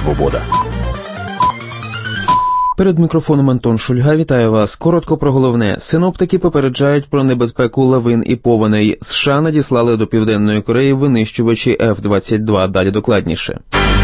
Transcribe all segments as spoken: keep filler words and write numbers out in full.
Свобода. Перед мікрофоном Антон Шульга. Вітаю вас. Коротко про головне. Синоптики попереджають про небезпеку лавин і повеней. США надіслали до Південної Кореї винищувачі еф двадцять два. Далі докладніше.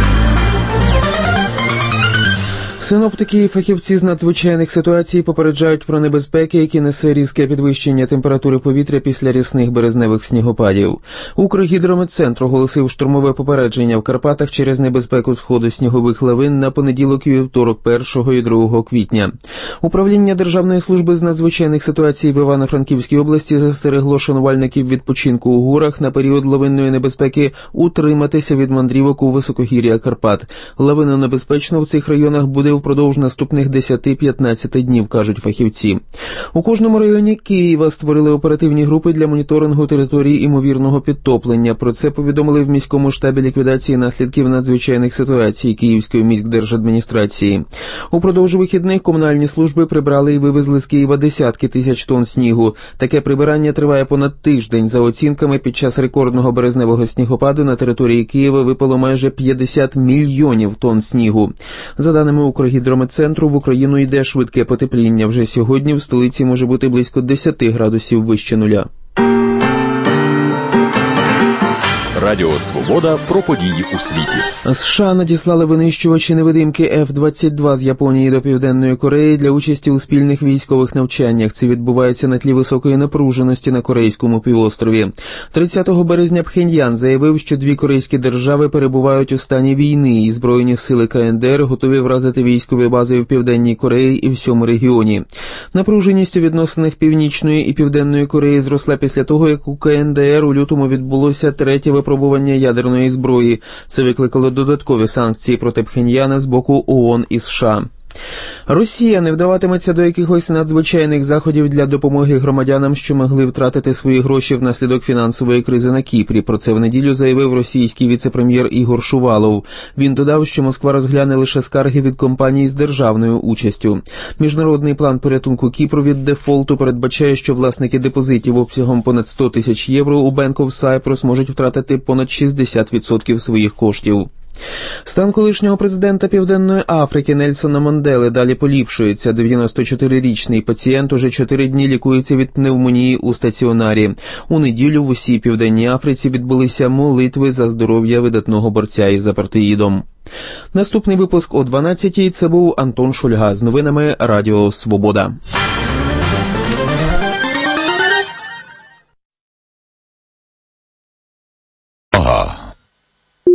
Синоптики і фахівці з надзвичайних ситуацій попереджають про небезпеки, які несе різке підвищення температури повітря після рясних березневих снігопадів. Укргідрометцентр оголосив штормове попередження в Карпатах через небезпеку сходу снігових лавин на понеділок і вівторок першого і другого квітня. Управління Державної служби з надзвичайних ситуацій в Івано-Франківській області застерегло шанувальників відпочинку у горах на період лавинної небезпеки утриматися від мандрівок у високогір'я Карпат. Лавинонебезпечно в цих районах буде впродовж наступних десять-п'ятнадцять днів, кажуть фахівці. У кожному районі Києва створили оперативні групи для моніторингу території імовірного підтоплення. Про це повідомили в міському штабі ліквідації наслідків надзвичайних ситуацій Київської міськдержадміністрації. Упродовж вихідних комунальні служби прибрали і вивезли з Києва десятки тисяч тонн снігу. Таке прибирання триває понад тиждень. За оцінками, під час рекордного березневого снігопаду на території Києва випало майже п'ятдесят мільйонів тонн снігу. За даними Укргідрометцентру, в Україну йде швидке потепління. Вже сьогодні в столиці може бути близько десять градусів вище нуля. Радіо «Свобода» про події у світі. США надіслали винищувачі-невидимки еф двадцять два з Японії до Південної Кореї для участі у спільних військових навчаннях. Це відбувається на тлі високої напруженості на Корейському півострові. тридцятого березня Пхеньян заявив, що дві корейські держави перебувають у стані війни, і збройні сили ка ен де ер готові вразити військові бази в Південній Кореї і всьому регіоні. Напруженість у відносинах Північної і Південної Кореї зросла після того, як у ка ен де ер у лютому відбулося третє випробування ядерної зброї. Це викликало додаткові санкції проти Пхеньяна з боку ООН і США. Росія не вдаватиметься до якихось надзвичайних заходів для допомоги громадянам, що могли втратити свої гроші внаслідок фінансової кризи на Кіпрі. Про це в неділю заявив російський віце-прем'єр Ігор Шувалов. Він додав, що Москва розгляне лише скарги від компаній з державною участю. Міжнародний план порятунку Кіпру від дефолту передбачає, що власники депозитів обсягом понад сто тисяч євро у Bank of Cyprus можуть втратити понад шістдесят відсотків своїх коштів. Стан колишнього президента Південної Африки Нельсона Мандели далі поліпшується. дев'яносточотирирічний пацієнт уже чотири дні лікується від пневмонії у стаціонарі. У неділю в усій Південній Африці відбулися молитви за здоров'я видатного борця із апартеїдом. Наступний випуск о дванадцятій. Це був Антон Шульга з новинами Радіо «Свобода».